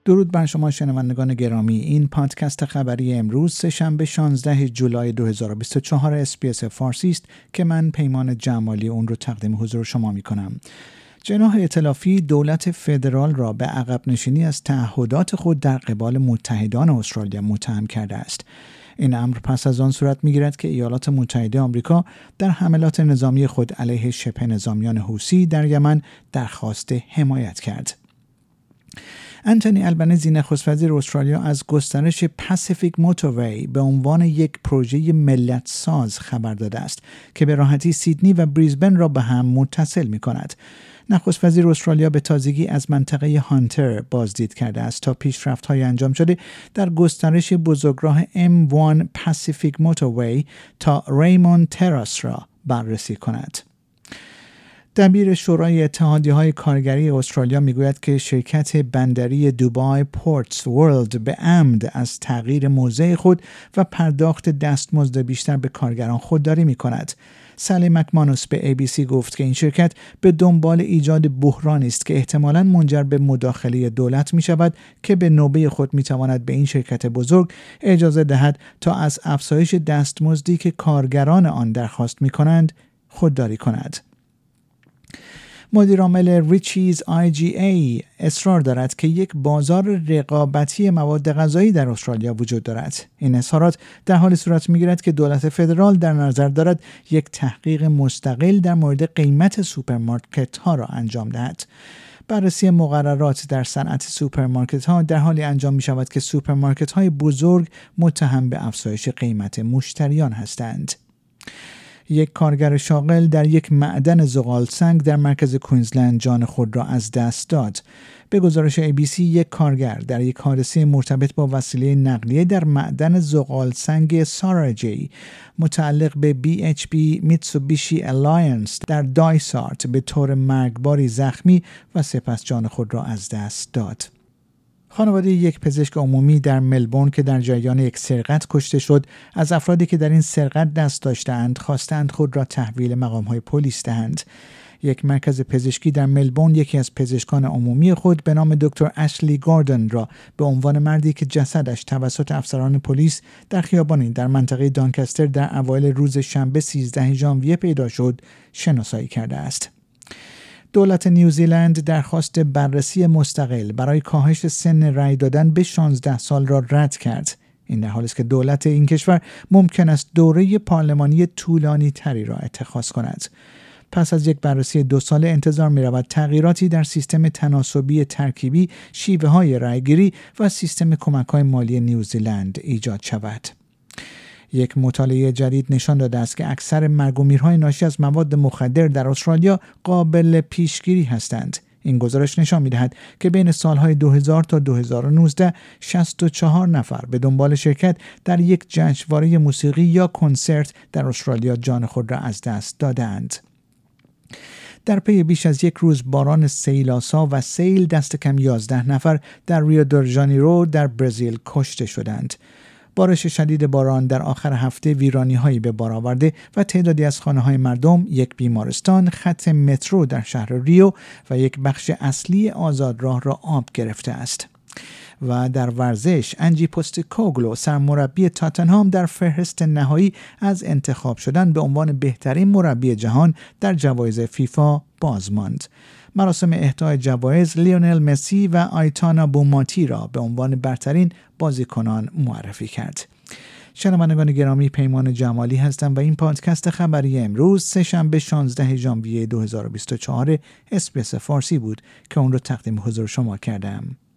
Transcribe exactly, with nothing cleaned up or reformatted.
درود بر شما شنوندگان گرامی. این پادکست خبری امروز سه‌شنبه شانزده جولای دو هزار و بیست و چهار اس‌بی‌اس فارسی است که من پیمان جمالی اون رو تقدیم حضور شما می کنم. جناح ائتلافی دولت فدرال را به عقب نشینی از تعهدات خود در قبال متحدان استرالیا متهم کرده است. این امر پس از آن صورت می‌گیرد که ایالات متحده آمریکا در حملات نظامی خود علیه شبه نظامیان حوثی در یمن درخواست حمایت کرد. انتونی البنیزی نخست وزیر استرالیا از گسترش پاسیفیک موتوری به عنوان یک پروژه ملت ساز خبر داده است که به راحتی سیدنی و بریزبن را به هم متصل می کند. نخست وزیر استرالیا به تازگی از منطقه هانتر بازدید کرده است تا پیشرفت‌های انجام شده در گسترش بزرگراه ام وان پاسیفیک موتوری تا ریموند تراس را بررسی کند. دبیر شورای اتحادیه‌های کارگری استرالیا میگوید که شرکت بندری دوبای پورتس ورلد به عمد از تغییر موضع خود و پرداخت دستمزد بیشتر به کارگران خودداری می‌کند. سالی مکمانوس به ای بی سی گفت که این شرکت به دنبال ایجاد بحرانی است که احتمالاً منجر به مداخله دولت می‌شود که به نوبه خود می‌تواند به این شرکت بزرگ اجازه دهد تا از افزایش دستمزدی که کارگران آن درخواست می‌کنند خودداری کند. مدیر عامل ریچیز آی جی ای اصرار دارد که یک بازار رقابتی مواد غذایی در استرالیا وجود دارد. این اظهارات در حال صورت می‌گیرد که دولت فدرال در نظر دارد یک تحقیق مستقل در مورد قیمت سوپرمارکت‌ها را انجام دهد. بررسی مقررات در صنعت سوپرمارکت‌ها در حالی انجام می‌شود که سوپرمارکت‌های بزرگ متهم به افزایش قیمت مشتریان هستند. یک کارگر شاغل در یک معدن زغال سنگ در مرکز کوینزلند جان خود را از دست داد. به گزارش ای بی سی، یک کارگر در یک حادثه مرتبط با وسیله نقلیه در معدن زغال سنگ ساراجی متعلق به بی اچ پی میتسوبیشی الاینس در دایسارت به طور مرگباری زخمی و سپس جان خود را از دست داد. خانواده یک پزشک عمومی در ملبورن که در جریان یک سرقت کشته شد، از افرادی که در این سرقت دست داشتند خواستند خود را تحویل مقام‌های پلیس دهند. یک مرکز پزشکی در ملبورن یکی از پزشکان عمومی خود به نام دکتر اشلی گاردن را به عنوان مردی که جسدش توسط افسران پلیس در خیابانی در منطقه دانکستر در اوایل روز شنبه سیزدهم ژانویه پیدا شد شناسایی کرده است. دولت نیوزیلند درخواست بررسی مستقل برای کاهش سن رأی دادن به شانزده سال را رد کرد. این در حالی است که دولت این کشور ممکن است دوره پارلمانی طولانی تری را اتخاذ کند. پس از یک بررسی دو ساله انتظار می رود تغییراتی در سیستم تناسبی ترکیبی، شیوه های رأیگیری و سیستم کمک های مالی نیوزیلند ایجاد شود. یک مطالعه جدید نشان داده است که اکثر مرگ و میرهای ناشی از مواد مخدر در استرالیا قابل پیشگیری هستند. این گزارش نشان می‌دهد که بین سالهای دو هزار تا دو هزار و نوزده شصت و چهار نفر به دنبال شرکت در یک جشنواره موسیقی یا کنسرت در استرالیا جان خود را از دست دادند. در پی بیش از یک روز باران سیل‌آسا و سیل دست کم یازده نفر در ریو دو ژانیرو در برزیل کشته شدند. بارش شدید باران در آخر هفته ویرانی‌هایی به بار آورده و تعدادی از خانه‌های مردم، یک بیمارستان، خط مترو در شهر ریو و یک بخش اصلی آزادراه را آب گرفته است. و در ورزش، انجی پوستکوگلو سرمربی تاتنهام در فهرست نهایی از انتخاب شدن به عنوان بهترین مربی جهان در جوایز فیفا باز ماند. مراسم اهدای جوایز لیونل مسی و آیتانا بوماتی را به عنوان برترین بازیکنان معرفی کرد. شنوندگان گرامی، پیمان جمالی هستم و این پادکست خبری امروز سه‌شنبه شانزده ژانویه دو هزار و بیست و چهار اس‌بی‌اس فارسی بود که اون رو تقدیم حضور شما کردم.